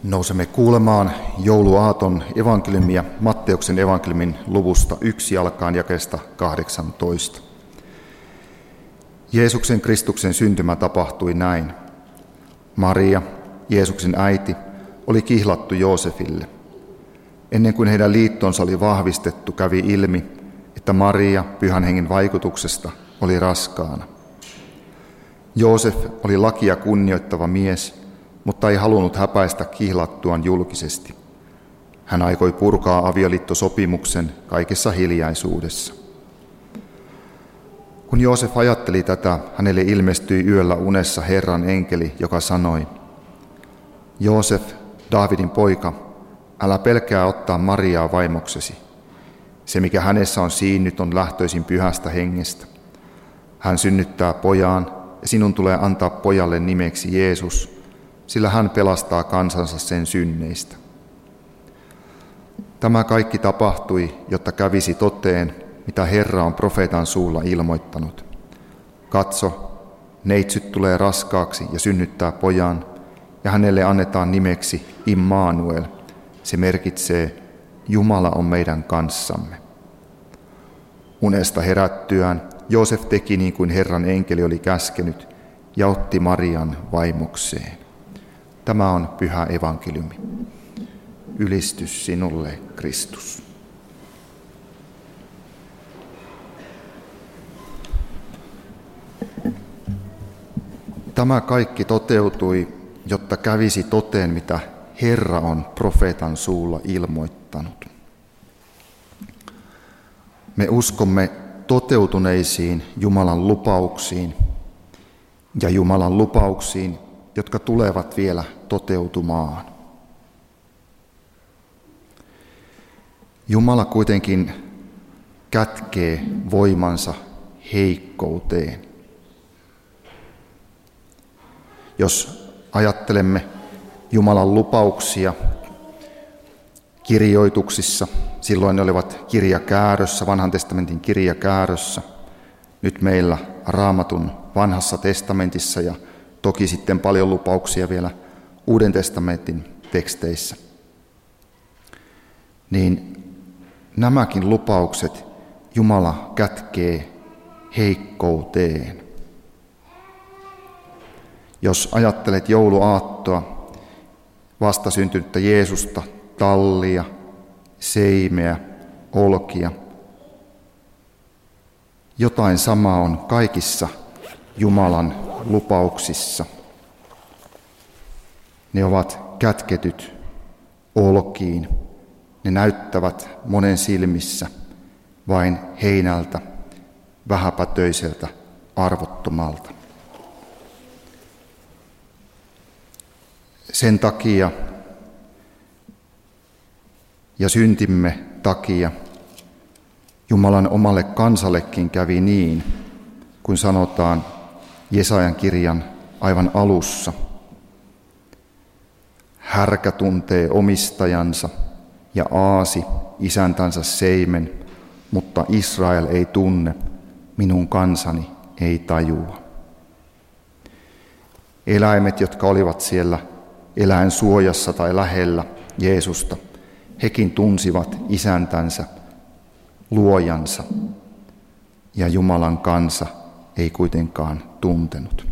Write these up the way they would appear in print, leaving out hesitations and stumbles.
Nousemme kuulemaan jouluaaton evankeliumia Matteuksen evankeliumin luvusta 1 alkaen jakeesta 18. Jeesuksen Kristuksen syntymä tapahtui näin. Maria, Jeesuksen äiti, oli kihlattu Joosefille. Ennen kuin heidän liittonsa oli vahvistettu, kävi ilmi, että Maria Pyhän Hengen vaikutuksesta oli raskaana. Joosef oli lakia kunnioittava mies, mutta ei halunnut häpäistä kihlattuaan julkisesti. Hän aikoi purkaa avioliittosopimuksen kaikessa hiljaisuudessa. Kun Joosef ajatteli tätä, hänelle ilmestyi yöllä unessa Herran enkeli, joka sanoi: Joosef, Daavidin poika, älä pelkää ottaa Mariaa vaimoksesi. Se, mikä hänessä on siinnyt, on lähtöisin Pyhästä Hengestä. Hän synnyttää pojan, ja sinun tulee antaa pojalle nimeksi Jeesus, sillä hän pelastaa kansansa sen synneistä. Tämä kaikki tapahtui, jotta kävisi toteen, mitä Herra on profeetan suulla ilmoittanut. Katso, neitsyt tulee raskaaksi ja synnyttää pojan, ja hänelle annetaan nimeksi Immanuel. Se merkitsee, Jumala on meidän kanssamme. Unesta herättyään Joosef teki niin kuin Herran enkeli oli käskenyt ja otti Marian vaimokseen. Tämä on pyhä evankeliumi. Ylistys sinulle, Kristus. Tämä kaikki toteutui, jotta kävisi toteen, mitä Herra on profeetan suulla ilmoittanut. Me uskomme toteutuneisiin Jumalan lupauksiin ja Jumalan lupauksiin, jotka tulevat vielä toteutumaan. Jumala kuitenkin kätkee voimansa heikkouteen. Jos ajattelemme Jumalan lupauksia kirjoituksissa, silloin ne olivat kirjakäärössä, Vanhan testamentin kirjakäärössä. Nyt meillä Raamatun Vanhassa testamentissa ja toki sitten paljon lupauksia vielä Uuden testamentin teksteissä. Niin nämäkin lupaukset Jumala kätkee heikkouteen. Jos ajattelet jouluaattoa, vastasyntynyttä Jeesusta, tallia, seimeä, olkia, jotain samaa on kaikissa Jumalan lupauksissa. Ne ovat kätketyt olkiin. Ne näyttävät monen silmissä vain heinältä, vähäpätöiseltä, arvottomalta. Sen takia ja syntimme takia Jumalan omalle kansallekin kävi niin, kuin sanotaan Jesajan kirjan aivan alussa. Härkä tuntee omistajansa ja aasi isäntänsä seimen, mutta Israel ei tunne, minun kansani ei tajua. Eläimet, jotka olivat siellä eläinsuojassa tai lähellä Jeesusta, hekin tunsivat isäntänsä, luojansa, ja Jumalan kansa ei kuitenkaan tuntenut.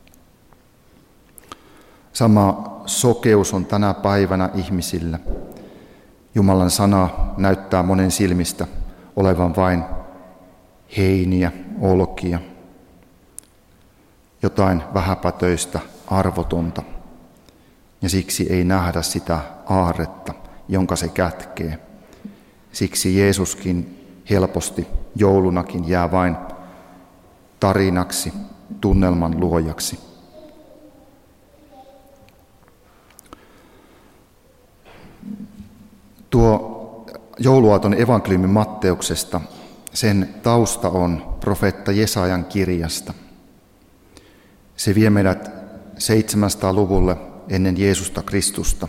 Sama sokeus on tänä päivänä ihmisillä. Jumalan sana näyttää monen silmistä olevan vain heiniä, olkia, jotain vähäpätöistä, arvotonta, ja siksi ei nähdä sitä aarretta, jonka se kätkee. Siksi Jeesuskin helposti joulunakin jää vain tarinaksi, tunnelman luojaksi. Tuo jouluaaton evankeliumi Matteuksesta, sen tausta on profeetta Jesajan kirjasta. Se vie meidät 700-luvulle ennen Jeesusta Kristusta.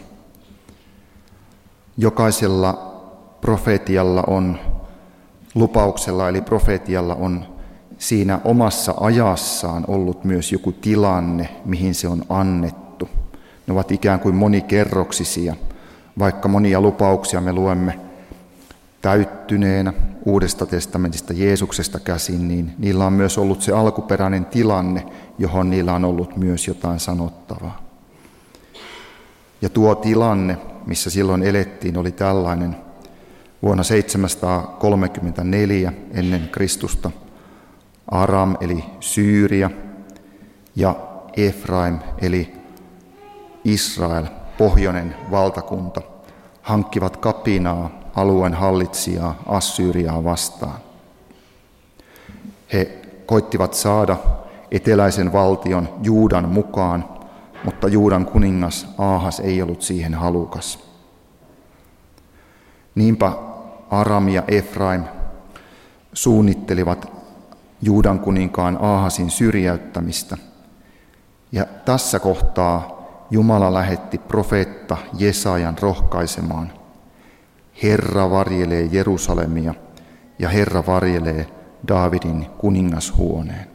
Jokaisella profetialla on, lupauksella eli profetialla on siinä omassa ajassaan ollut myös joku tilanne, mihin se on annettu. Ne ovat ikään kuin monikerroksisia, vaikka monia lupauksia me luemme täyttyneenä Uudesta testamentista Jeesuksesta käsin, niin niillä on myös ollut se alkuperäinen tilanne, johon niillä on ollut myös jotain sanottavaa. Ja tuo tilanne, missä silloin elettiin, oli tällainen. Vuonna 734 ennen Kristusta Aram eli Syyria ja Efraim eli Israel, pohjoinen valtakunta, hankkivat kapinaa alueen hallitsijaa Assyriaa vastaan. He koittivat saada eteläisen valtion Juudan mukaan, mutta Juudan kuningas Aahas ei ollut siihen halukas. Niinpä Aram ja Efraim suunnittelivat Juudan kuninkaan Aahasin syrjäyttämistä. Ja tässä kohtaa Jumala lähetti profeetta Jesajan rohkaisemaan: Herra varjelee Jerusalemia ja Herra varjelee Daavidin kuningashuoneen.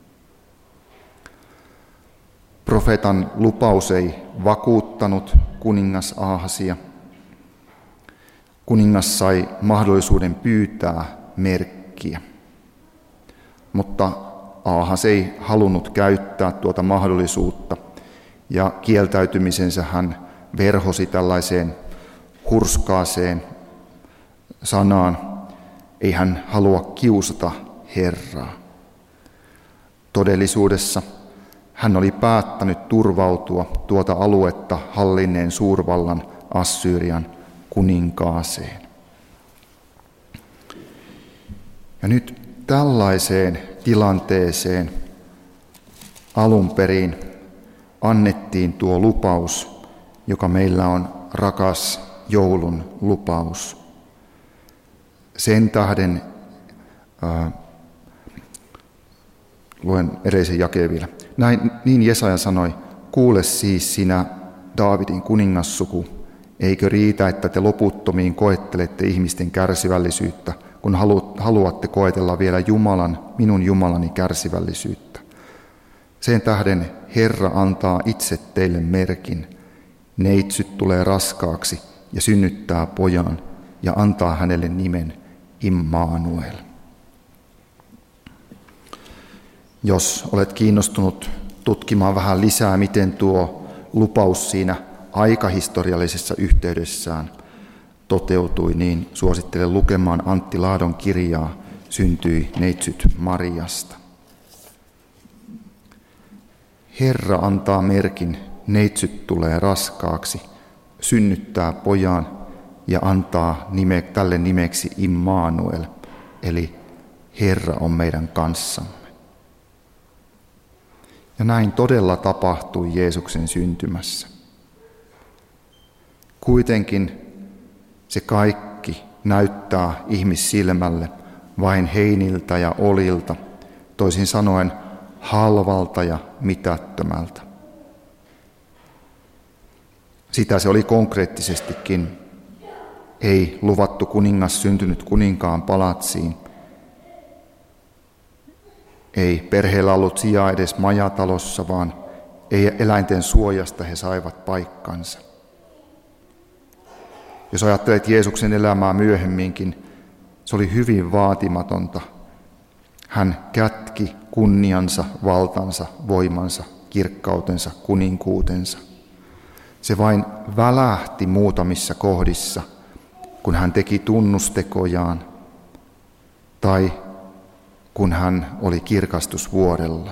Profeetan lupaus ei vakuuttanut kuningas Aahasia. Kuningas sai mahdollisuuden pyytää merkkiä, mutta Aahas ei halunnut käyttää tuota mahdollisuutta, ja kieltäytymisensä hän verhosi tällaiseen hurskaaseen sanaan: ei hän halua kiusata Herraa. Todellisuudessa hän oli päättänyt turvautua tuota aluetta hallinneen suurvallan Assyrian kuninkaaseen. Ja nyt tällaiseen tilanteeseen alun perin annettiin tuo lupaus, joka meillä on rakas joulun lupaus. Sen tähden luen edellisen jakeen vielä. Niin Jesaja sanoi: kuule siis sinä, Daavidin kuningassuku, eikö riitä, että te loputtomiin koettelette ihmisten kärsivällisyyttä, kun haluatte koetella vielä minun Jumalani kärsivällisyyttä. Sen tähden Herra antaa itse teille merkin. Neitsyt tulee raskaaksi ja synnyttää pojan ja antaa hänelle nimen Immanuel. Jos olet kiinnostunut tutkimaan vähän lisää, miten tuo lupaus siinä aikahistoriallisessa yhteydessään toteutui, niin suosittelen lukemaan Antti Laadon kirjaa Syntyi neitsyt Mariasta. Herra antaa merkin, neitsyt tulee raskaaksi, synnyttää pojan ja antaa tälle nimeksi Immanuel, eli Herra on meidän kanssamme. Ja näin todella tapahtui Jeesuksen syntymässä. Kuitenkin se kaikki näyttää ihmissilmälle vain heiniltä ja olilta, toisin sanoen halvalta ja mitättömältä. Sitä se oli konkreettisestikin. Ei luvattu kuningas syntynyt kuninkaan palatsiin. Ei perheellä ollut sijaa edes majatalossa, vaan ei eläinten suojasta he saivat paikkansa. Jos ajattelet Jeesuksen elämää myöhemminkin, se oli hyvin vaatimatonta. Hän kätki kunniansa, valtansa, voimansa, kirkkautensa, kuninkuutensa. Se vain välähti muutamissa kohdissa, kun hän teki tunnustekojaan tai kun hän oli kirkastusvuorella.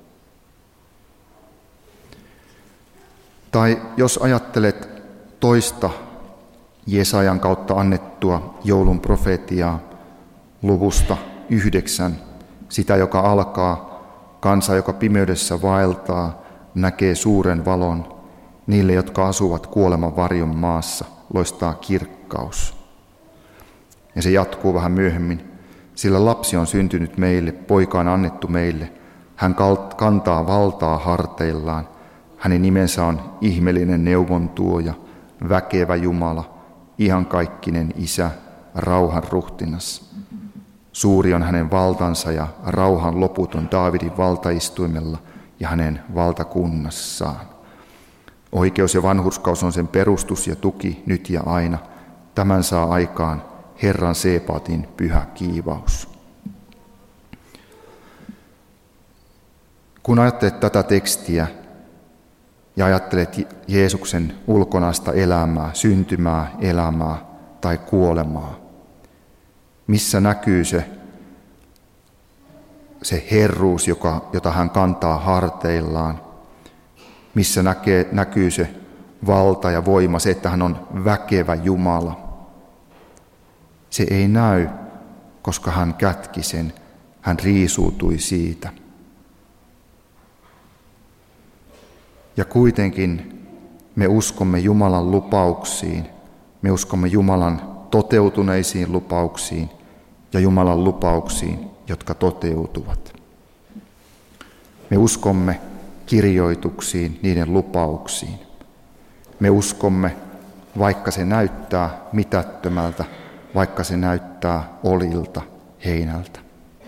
Tai jos ajattelet toista Jesajan kautta annettua joulun profetiaa luvusta 9, sitä joka alkaa: kansa, joka pimeydessä vaeltaa, näkee suuren valon. Niille, jotka asuvat kuoleman varjon maassa, loistaa kirkkaus. Ja se jatkuu vähän myöhemmin: sillä lapsi on syntynyt meille, poika on annettu meille. Hän kantaa valtaa harteillaan. Hänen nimensä on ihmeellinen neuvontuoja, väkevä Jumala, iankaikkinen Isä, rauhan ruhtinas. Suuri on hänen valtansa ja rauhan loputon Daavidin valtaistuimella ja hänen valtakunnassaan. Oikeus ja vanhurskaus on sen perustus ja tuki nyt ja aina. Tämän saa aikaan Herran Sebaotin pyhä kiivaus. Kun ajattelet tätä tekstiä ja ajattelet Jeesuksen ulkonaista elämää, syntymää, elämää tai kuolemaa, missä näkyy se herruus, jota hän kantaa harteillaan, missä näkyy se valta ja voima, se, että hän on väkevä Jumala. Se ei näy, koska hän kätki sen, hän riisuutui siitä. Ja kuitenkin me uskomme Jumalan lupauksiin, me uskomme Jumalan toteutuneisiin lupauksiin ja Jumalan lupauksiin, jotka toteutuvat. Me uskomme kirjoituksiin, niiden lupauksiin. Me uskomme, vaikka se näyttää mitättömältä, vaikka se näyttää olilta, heinältä.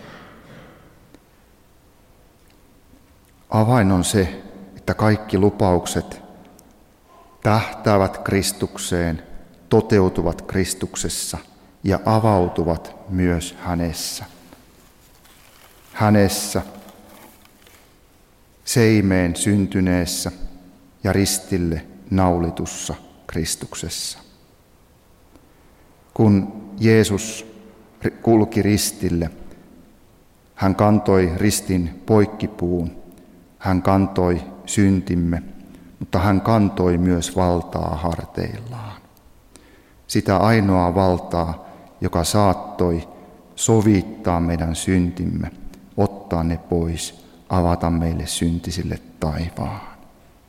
Avain on se, että kaikki lupaukset tähtäävät Kristukseen, toteutuvat Kristuksessa ja avautuvat myös hänessä. Hänessä, seimeen syntyneessä ja ristille naulitussa Kristuksessa. Kun Jeesus kulki ristille, hän kantoi ristin poikkipuun, hän kantoi syntimme, mutta hän kantoi myös valtaa harteillaan. Sitä ainoaa valtaa, joka saattoi sovittaa meidän syntimme, ottaa ne pois, avata meille syntisille taivaan.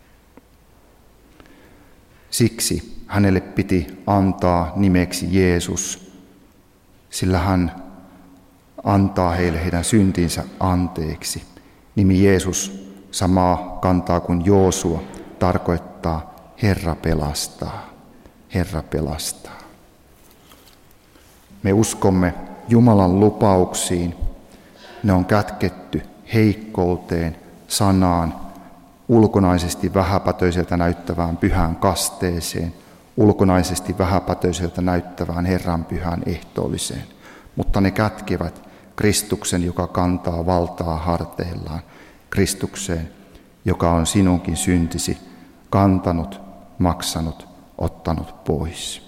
Siksi hänelle piti antaa nimeksi Jeesus, sillä hän antaa heille heidän syntinsä anteeksi. Nimi Jeesus, samaa kantaa kuin Joosua, tarkoittaa Herra pelastaa. Herra pelastaa. Me uskomme Jumalan lupauksiin. Ne on kätketty heikkouteen, sanaan, ulkonaisesti vähäpätöiseltä näyttävään pyhään kasteeseen, ulkonaisesti vähäpätöiseltä näyttävään Herran pyhään ehtoolliseen. Mutta ne kätkevät Kristuksen, joka kantaa valtaa harteillaan, Kristukseen, joka on sinunkin syntisi kantanut, maksanut, ottanut pois.